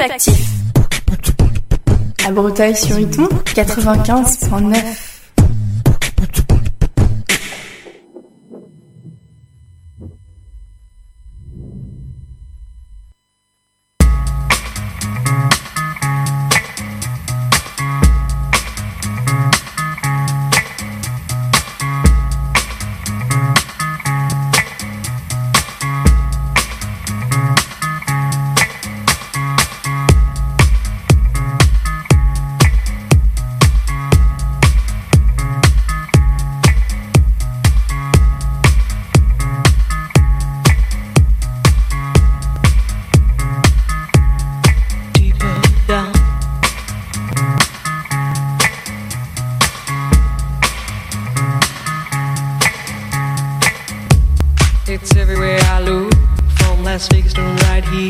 actif. À Breteuil-sur-Iton, 95.9. It's everywhere I look, from Las Vegas to right here,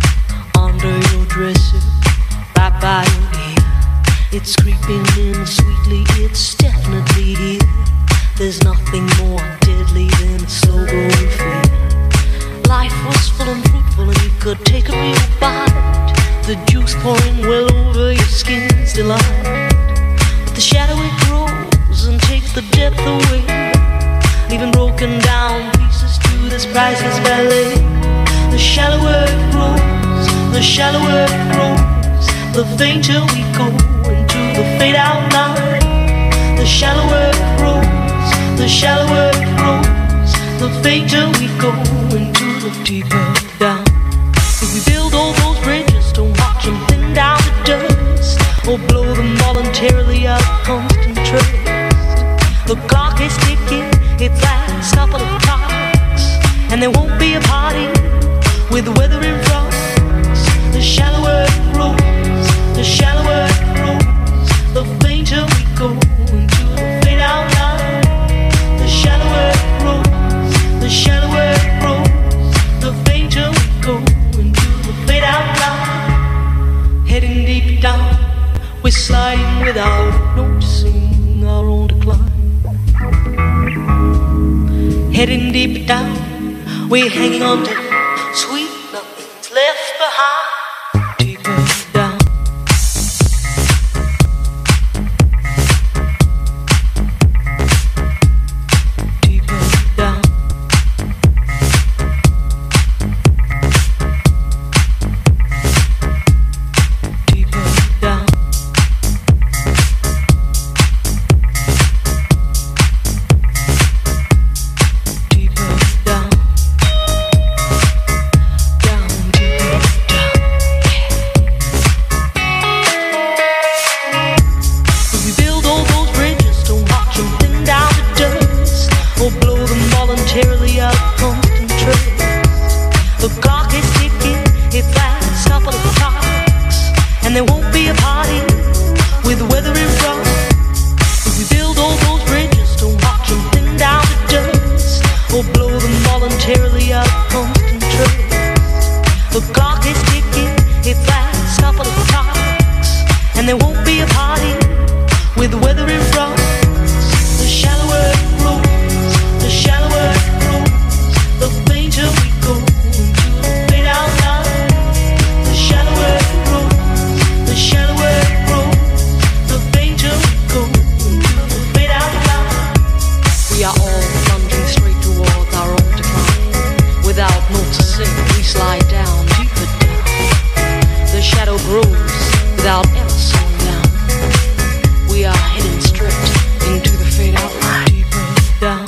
under your dresser, right by your ear. It's creeping in sweetly, it's definitely here. There's nothing more deadly than a slow-growing fear. Life was full and fruitful and you could take a real bite. The juice pouring well over your skin's delight. But the shadow it grows and takes the depth away, leaving broken down pieces to this priceless ballet. The shallower it grows, the shallower it grows, the fainter we go into the fade out line. The shallower it grows, the shallower it grows, the fainter we go into the deeper down. If we build all those bridges, don't watch them thin down to dust, or blow them voluntarily out of constant trust. The clock is ticking, its last couple of clocks, and there won't be a party with the weather in front. The shallower it grows, the shallower it grows, the fainter we go into the fade out line. The shallower it grows, the shallower it grows, the fainter we go into the fade out line. Heading deep down, we're sliding without noticing our own decline. Heading deep down, we're hanging on to sweet nothing's left behind. Deeper down. Deeper down. Deeper down. Voluntarily out of constant trust. The clock is ticking, its last couple of clocks, and there won't be a party with the weather in front. If we build all those bridges, don't watch them thin down to dust, or blow them voluntarily out of constant trust. The clock is ticking, its last couple of clocks, and there won't be a party with the weather in front. The shallower it grows, the shallower it grows, the fainter we go into the fade out line. The shallower it grows, the shallower it grows, the fainter we go into the fade out line. We are all plunging straight towards our own decline. Without noticing, we slide down, deeper down. The shadow grows without ever slowing down. We are heading straight into the fade out line. Deeper down.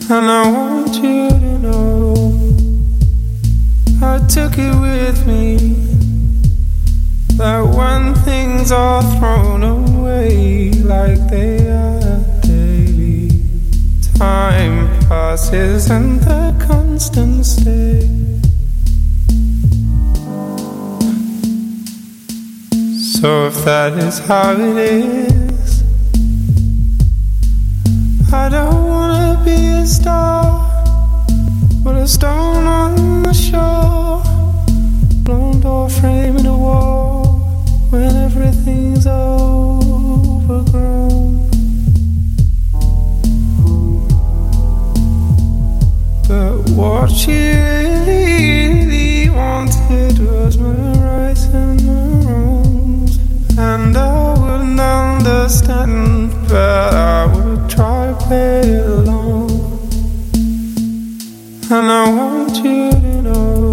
And I want you to know I took it with me, that when things are thrown away like they are daily, time passes and the constant stay. So if that is how it is, I don't wanna be a star, but a stone on the shore, blown door frame in a wall, when everything's overgrown. But what she really wanted was my rights and my wrongs, and I wouldn't understand, but I would try to play along. And I want you to know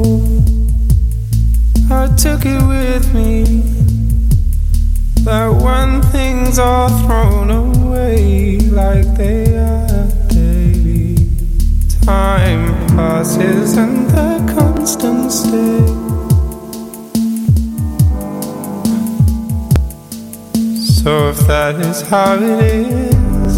I took it with me, that when things are thrown away like they are daily, time passes and the constant stay. So if that is how it is,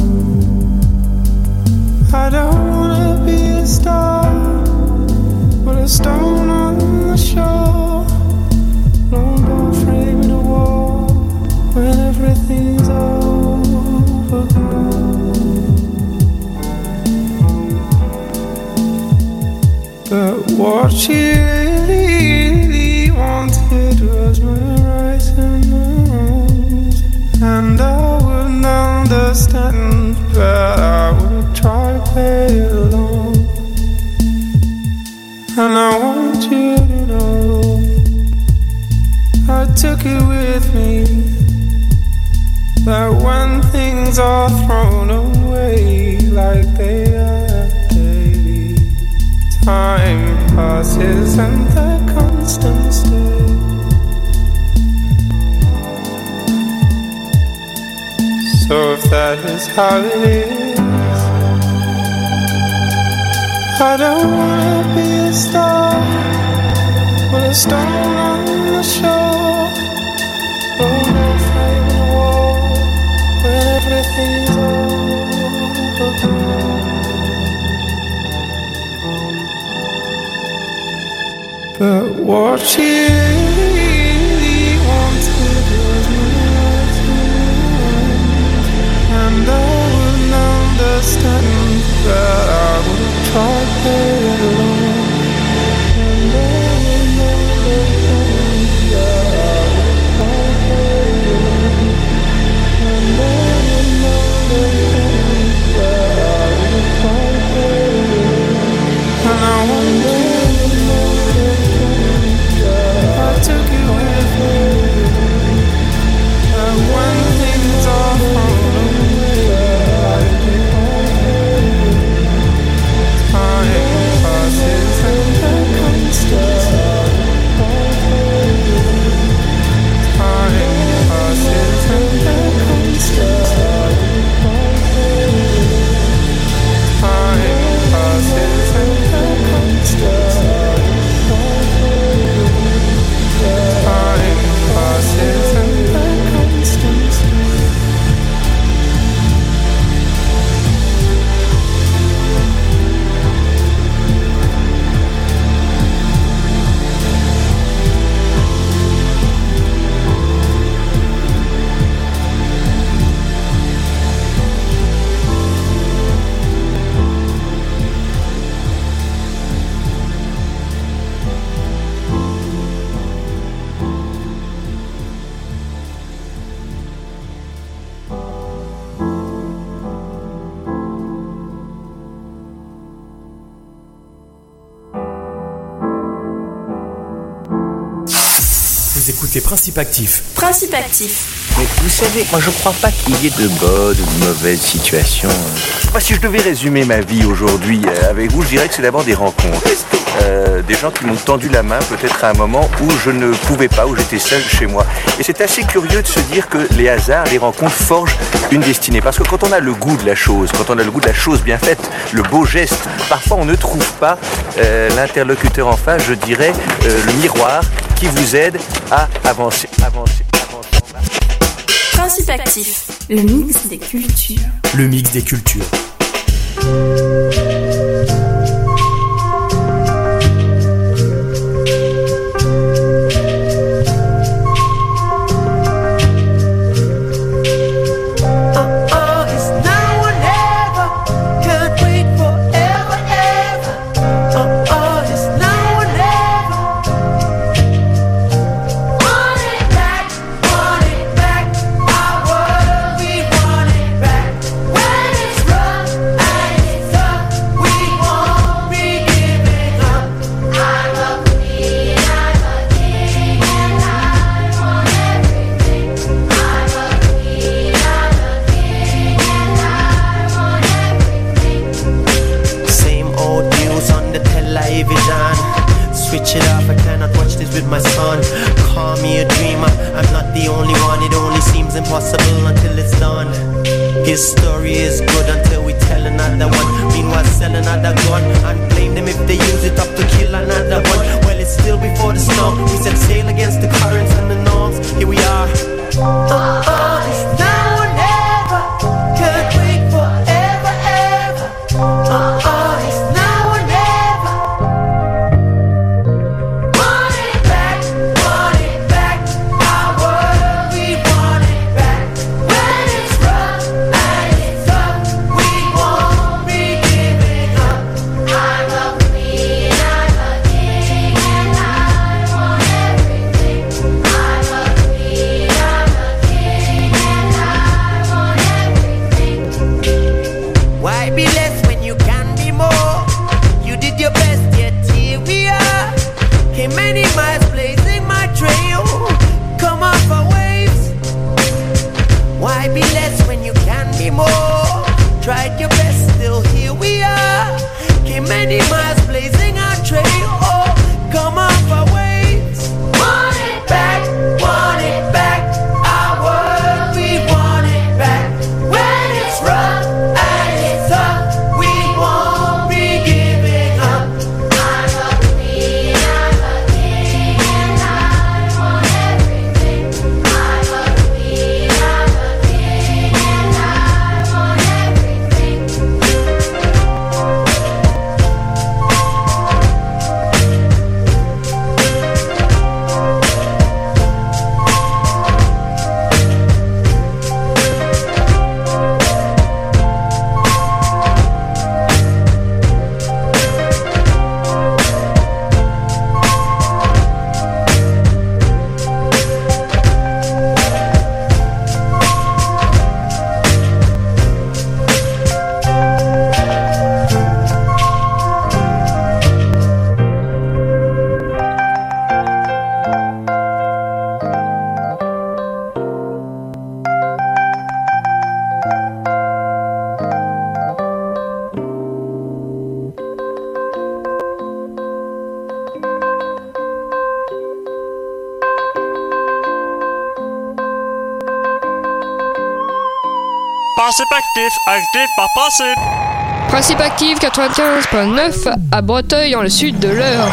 I don't wanna be a star, but a stone on the shore, blown door frame in a wall, when everything's overgrown. But what she really wanted was my rights and my wrongs, and I wouldn't understand, but I would try to play along. And I want you to know I took it with me, that when things are thrown away like they are daily, time passes and the constant stay. So if that is how it is, I don't wanna be a star, but a stone on the shore, blown off frame in a wall, when everything's overgrown. But what she really wanted was my rights and I wouldn't understand, but I would try to play it along. And I wouldn't understand, but I would try to play it along. And I wouldn't understand, but I would try to play it along. And I wonder, I écoutez Principe Actif. Principe Actif. Mais vous savez, moi je crois pas qu'il y ait de bonnes ou de mauvaises situations. Moi, si je devais résumer ma vie aujourd'hui avec vous, je dirais que c'est d'abord des rencontres. Des gens qui m'ont tendu la main peut-être à un moment où je ne pouvais pas, où j'étais seul chez moi. Et c'est assez curieux de se dire que les hasards, les rencontres forgent une destinée. Parce que quand on a le goût de la chose, quand on a le goût de la chose bien faite, le beau geste, parfois on ne trouve pas l'interlocuteur en face, je dirais, le miroir qui vous aide à avancer. Principe Actif, le mix des cultures. Le mix des cultures. Principe Actif, actif par principe. Principe Actif 95.9 à Breteuil dans le sud de l'Eure.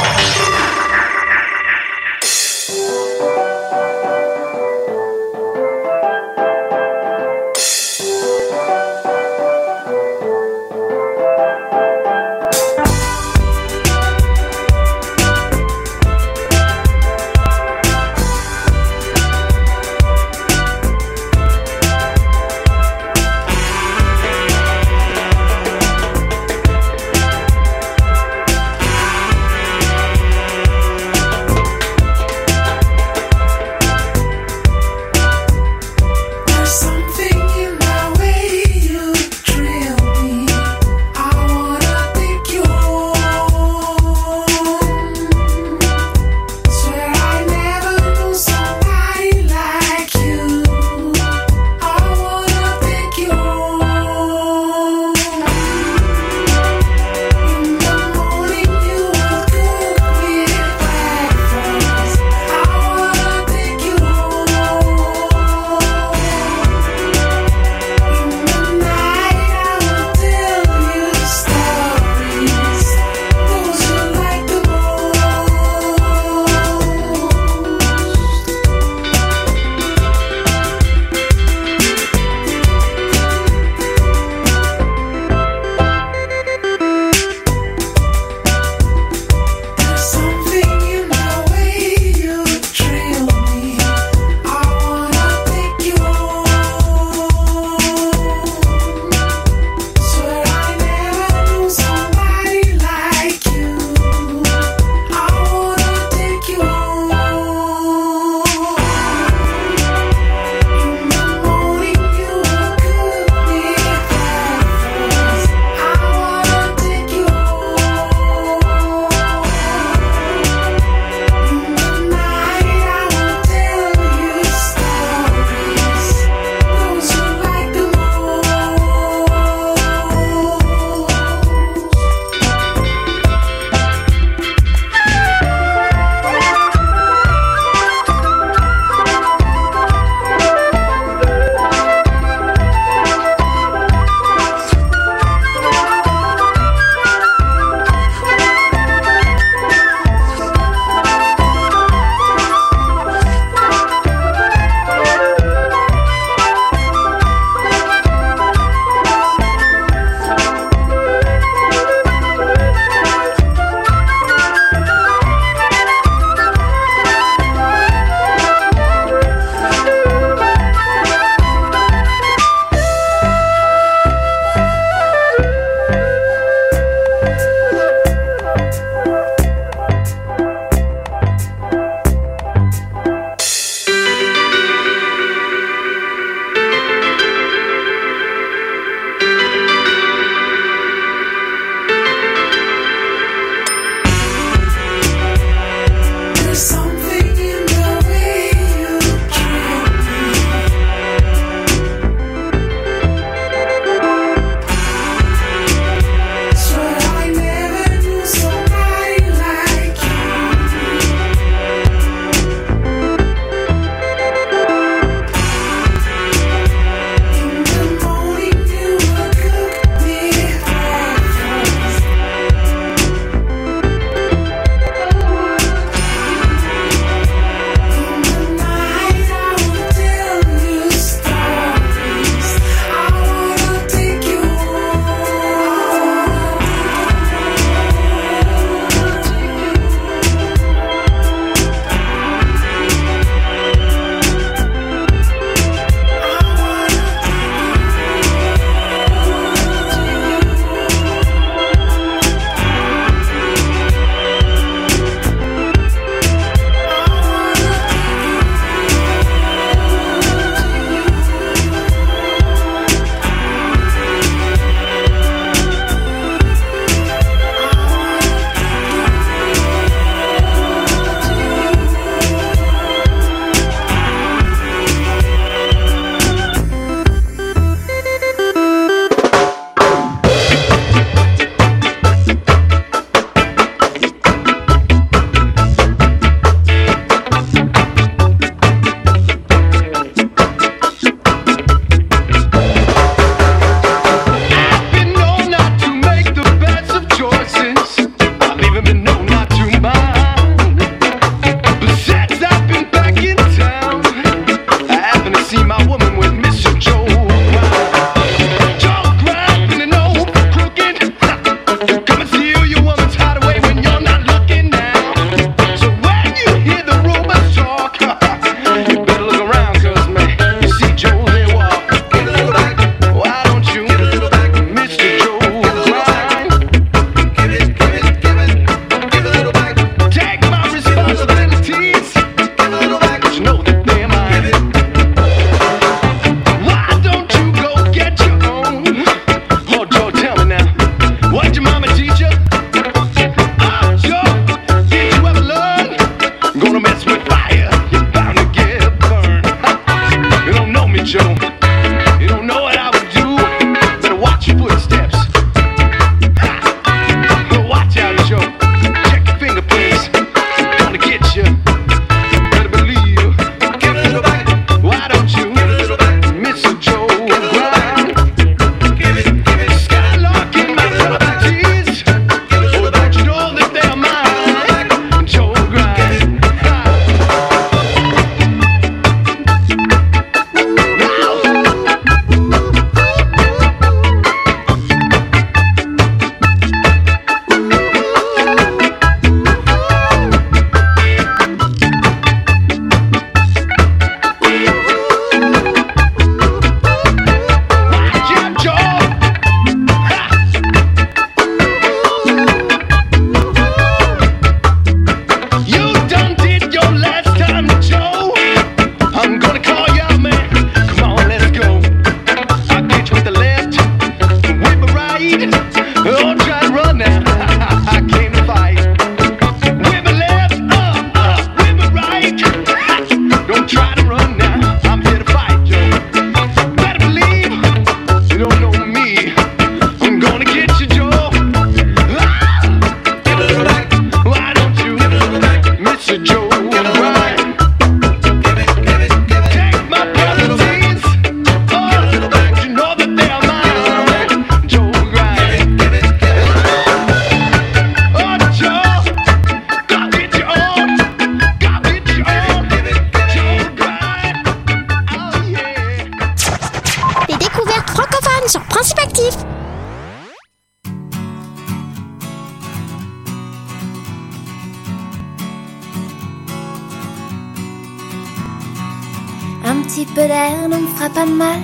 peu d'air ne me fera pas de mal.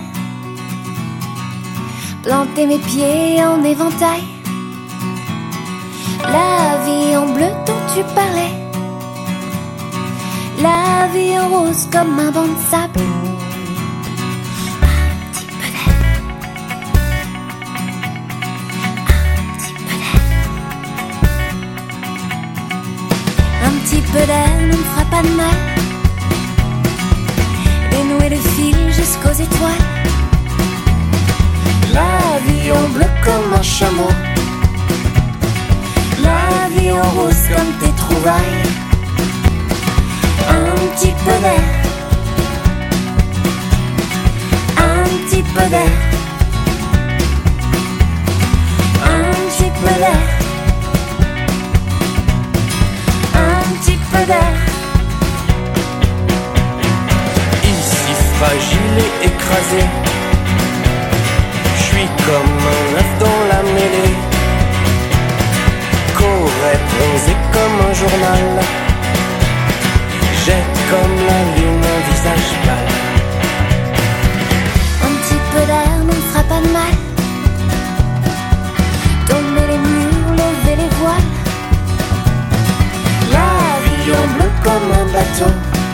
Planter mes pieds en éventail. La vie en bleu dont tu parlais. La vie en rose comme un banc de sable. Un petit peu d'air ne me fera pas de mal. Dénouer le fil jusqu'aux étoiles. La vie en bleu comme un chameau. La vie en rose comme tes trouvailles. Un petit peu d'air. Un petit peu d'air. Un petit peu d'air. Un petit peu d'air. Ici fragile et écrasé, je suis comme un œuf dans la mêlée. Qu'aurait bronzé comme un journal, jette comme la lune un visage pâle. Un petit peu d'air ne me fera pas de mal. Tomber les murs, lever les voiles. La vie en bleu comme un bateau.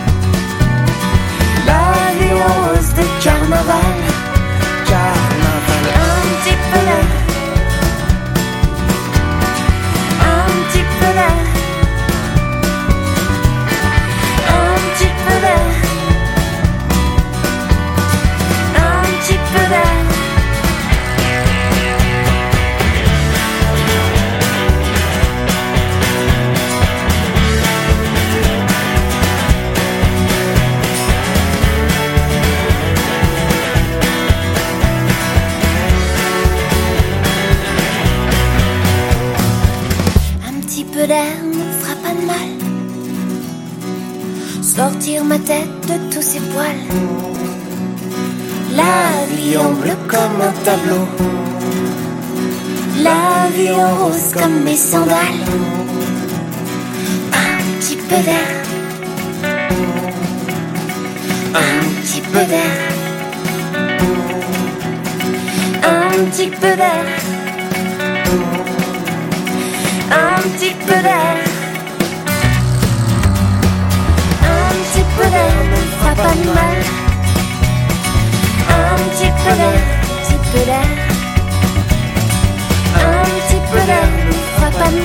La vie en rose de carnaval. Carnaval. Un petit peu d'air. Un petit peu d'air. Un petit peu d'air. Un petit peu d'air. Un petit peu d'air ne me fera pas de mal. Sortir ma tête de tous ces poils. La vie en bleu comme un tableau. La vie en rose comme mes sandales. Un petit peu d'air. Un petit peu d'air. Un petit peu d'air. Un petit peu d'air. Un petit peu d'air ne me fera pas de mal. Un petit peu d'air, petit peu d'air. Un petit peu d'air ne me fera pas de